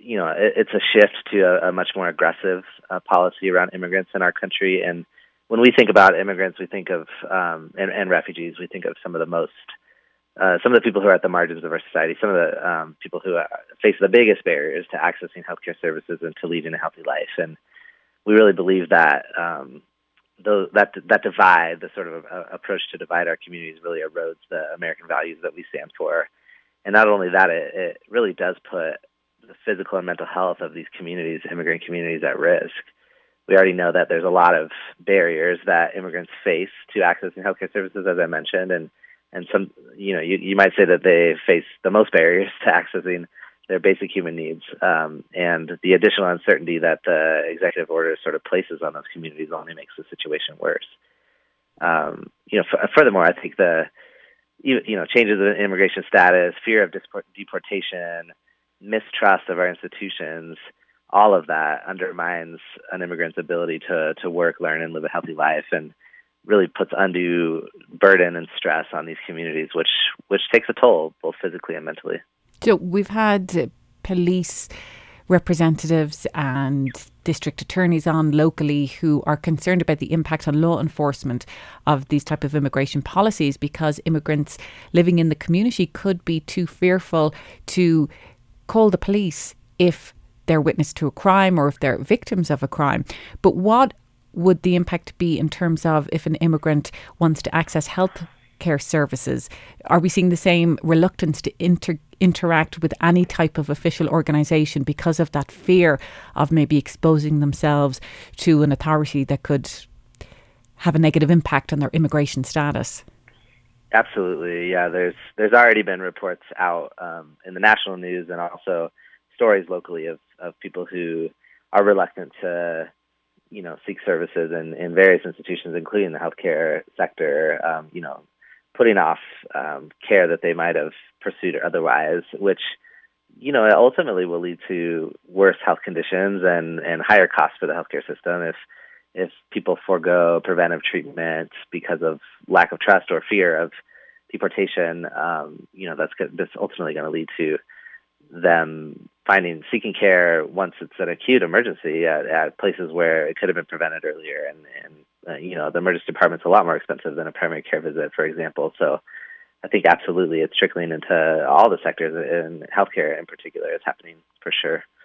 it's a shift to a much more aggressive policy around immigrants in our country. And when we think about immigrants, we think of and refugees. We think of some of the people who are at the margins of our society, some of the people who face the biggest barriers to accessing healthcare services and to leading a healthy life. And we really believe that that divide, the sort of approach to divide our communities, really erodes the American values that we stand for. And not only that, it really does put the physical and mental health of these communities, immigrant communities, at risk. We already know that there's a lot of barriers that immigrants face to accessing healthcare services, as I mentioned, and some, you might say that they face the most barriers to accessing their basic human needs, and the additional uncertainty that the executive order sort of places on those communities only makes the situation worse. Furthermore, I think the changes in immigration status, fear of deportation, mistrust of our institutions, all of that undermines an immigrant's ability to work, learn, and live a healthy life, and really puts undue burden and stress on these communities, which takes a toll, both physically and mentally. So we've had police representatives and district attorneys on locally who are concerned about the impact on law enforcement of these type of immigration policies, because immigrants living in the community could be too fearful to call the police if they're witness to a crime or if they're victims of a crime. But what would the impact be in terms of if an immigrant wants to access health care services? Are we seeing the same reluctance to interact with any type of official organisation because of that fear of maybe exposing themselves to an authority that could have a negative impact on their immigration status? Absolutely, yeah. There's already been reports out in the national news and also stories locally of people who are reluctant to seek services in various institutions, including the healthcare sector, putting off care that they might have pursued otherwise, which, ultimately will lead to worse health conditions and higher costs for the healthcare system if people forego preventive treatment because of lack of trust or fear of deportation. That's ultimately going to lead to them seeking care once it's an acute emergency at places where it could have been prevented earlier. And the emergency department's a lot more expensive than a primary care visit, for example. So I think absolutely it's trickling into all the sectors, in healthcare in particular. It's happening for sure.